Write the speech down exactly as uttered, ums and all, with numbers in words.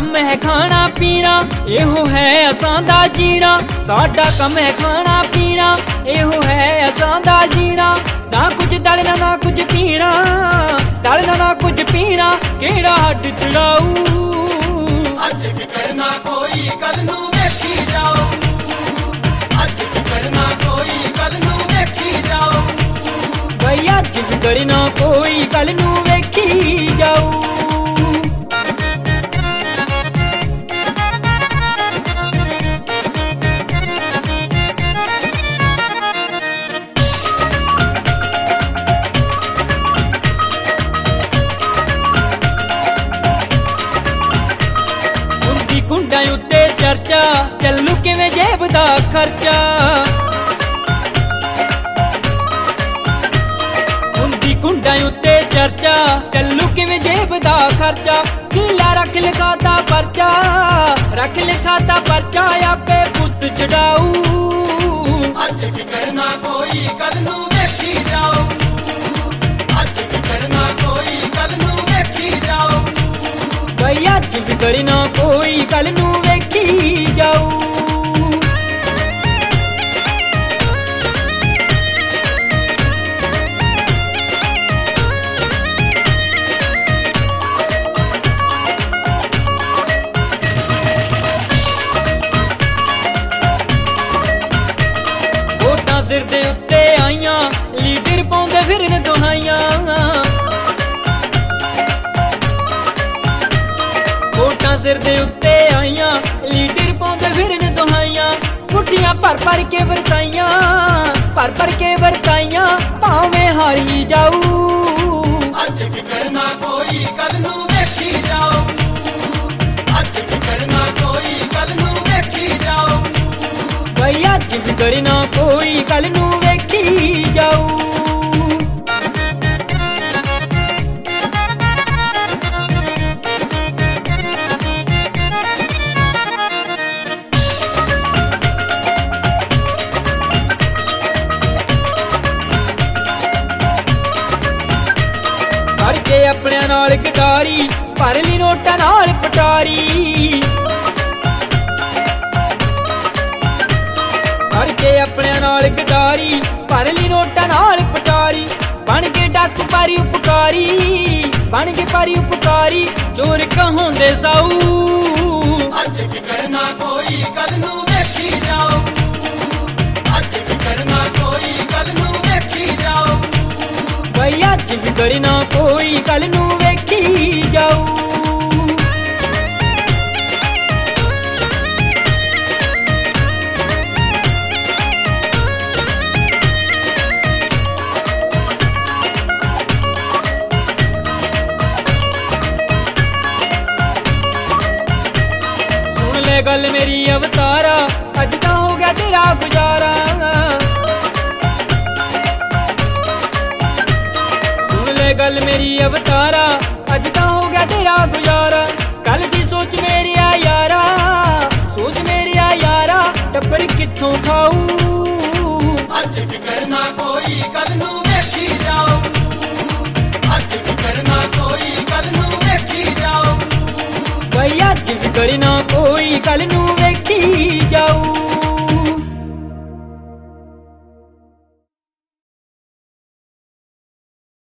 ਕੰਮ ਹੈ ਖਾਣਾ ਪੀਣਾ, ਇਹੋ ਹੈ ਅਸਾਂ ਦਾ ਜੀਣਾ। ਸਾਡਾ ਕੰਮ ਹੈ ਖਾਣਾ ਪੀਣਾ, ਇਹੋ ਹੈ ਅਸਾਂ ਦਾ ਜੀਣਾ। ਨਾ ਕੁਝ ਦਲਣਾ ਨਾ ਕੁਝ ਪੀਣਾ, ਦਲਣਾ ਨਾ ਕੁਝ ਪੀਣਾ, ਕਿਹੜਾ ਹੱਡ ਤੜਾਊ। ਅੱਜ ਫਿਕਰ ਨਾ ਕੋਈ ਕੱਲ ਨੂੰ ਵੇਖੀ ਜਾਓ, ਅੱਜ ਫਿਕਰ ਨਾ ਕੋਈ ਕੱਲ ਨੂੰ ਵੇਖੀ ਜਾਓ। ਬਈ ਅੱਜ ਫਿਕਰ ਨਾ ਕੋਈ ਕੱਲ ਨੂੰ ਵੇਖੀ ਜਾਊ। ਕੁੰਡਾਂ ਉੱਤੇ ਚਰਚਾ, ਚੱਲੂ ਕਿਵੇਂ ਜੇਬ ਦਾ ਖਰਚਾ। ਹੁੰਦੀ ਕੁੰਡਾਂ ਉੱਤੇ ਚਰਚਾ, ਚੱਲੂ ਕਿਵੇਂ ਜੇਬ ਦਾ ਖਰਚਾ। ਕੀਲਾ ਰੱਖ ਲਿਖਾਤਾ ਪਰਚਾ, ਰੱਖ ਲਿਖਾਤਾ ਪਰਚਾ, ਆਪੇ ਪੁੱਤ ਛਡਾਊ। ਅੱਜ ਫਿਕਰ ਨਾ ਕੋਈ ਕੱਲ ਨੂੰ ਵੇਖੀ ਜਾਓ, ਅੱਜ ਫਿਕਰ ਨਾ ਕੋਈ ਕੱਲ ਨੂੰ ਵੇਖੀ ਜਾਓ। ਬਈ ਅੱਜ ਫਿਕਰ ਨਾ ਕੋਈ ਕੱਲ ਨੂੰ ਵੇਖੀ ਜਾਊ। ਵੋਟਾਂ ਸਿਰ ਦੇ ਉੱਤੇ ਆਈਆਂ, ਲੀਡਰ ਪਾਉਂਦੇ ਫਿਰਨ ਦੁਹਾਈਆਂ। ਵੋਟਾਂ ਸਿਰ ਦੇ ਉੱਤੇ ਆਈਆਂ, ਲੀਡਰ ਪਾਉਂਦੇ ਫਿਰਨ ਦੁਹਾਈਆਂ। ਪੁੱਠੀਆਂ ਭਰ ਭਰ ਕੇ ਵਰਤਾਈਆਂ, ਭਰ ਭਰ ਕੇ ਵਰਤਾਈਆਂ, ਭਾਵੇਂ ਹਾਰੀ ਜਾਊ। ਅੱਜ ਫਿਕਰ ਨਾ ਕੋਈ ਕੱਲ ਨੂੰ ਵੇਖੀ ਜਾਓ, ਅੱਜ ਫਿਕਰ ਨਾ ਕੋਈ ਕੱਲ ਨੂੰ ਵੇਖੀ ਜਾਓ। ਬਈ ਅੱਜ ਫਿਕਰ ਨਾ ਕੋਈ ਕੱਲ ਨੂੰ ਵੇਖੀ ਜਾਊ। ਕਰਕੇ ਆਪਣਿਆਂ ਨਾਲ ਗਦਾਰੀ, ਭਰ ਲਈ ਨੋਟਾਂ ਨਾਲ ਪਟਾਰੀ। ਕਰਕੇ ਆਪਣਿਆਂ ਨਾਲ ਗਦਾਰੀ, ਭਰ ਲਈ ਨੋਟਾਂ ਨਾਲ ਪਟਾਰੀ। ਬਣ ਕੇ ਡਾਕੂ ਪਾਰੀ ਉਪਕਾਰੀ, ਬਣ ਕੇ ਪਾਰੀ ਉਪਕਾਰੀ, ਚੋਰ ਕਹਾਉਂਦੇ ਸਾਊ। ਅੱਜ ਫਿਕਰ ਨਾ ਕੋਈ ਕੱਲ ਨੂੰ ਵੇਖੀ ਜਾਓ, ਅੱਜ ਫਿਕਰ ਨਾ ਕੋਈ ਕੱਲ ਨੂੰ ਵੇਖੀ ਜਾਓ। ਬਈ ਅੱਜ ਫਿਕਰ ਨਾ ਕੋਈ ਕੱਲ ਨੂੰ ਵੇਖੀ ਜਾਊ। ਸੁਣ ਲੈ ਗੱਲ ਮੇਰੀ ਅਵਤਾਰਾ, ਅੱਜ ਤਾਂ ਹੋ ਗਿਆ ਤੇਰਾ ਗੁਜ਼ਾਰਾ। ਗੱਲ ਮੇਰੀ ਅਵਤਾਰਾ, ਅੱਜ ਤਾਂ ਹੋ ਗਿਆ ਤੇਰਾ ਗੁਜ਼ਾਰਾ। ਕੱਲ ਦੀ ਸੋਚ ਮੇਰਿਆ ਯਾਰਾ, ਸੋਚ ਮੇਰਿਆ ਯਾਰਾ, ਟੱਬਰ ਕਿੱਥੋਂ ਖਾਊ। ਅੱਜ ਫਿਕਰ ਨਾ ਕੋਈ ਕੱਲ ਨੂੰ ਵੇਖੀ ਜਾਓ, ਅੱਜ ਫਿਕਰ ਨਾ ਕੋਈ ਕੱਲ ਨੂੰ ਵੇਖੀ ਜਾਓ। ਬਈ ਅੱਜ ਫਿਕਰ ਨਾ ਕੋਈ ਕੱਲ ਨੂੰ ਵੇਖੀ ਜਾਊ।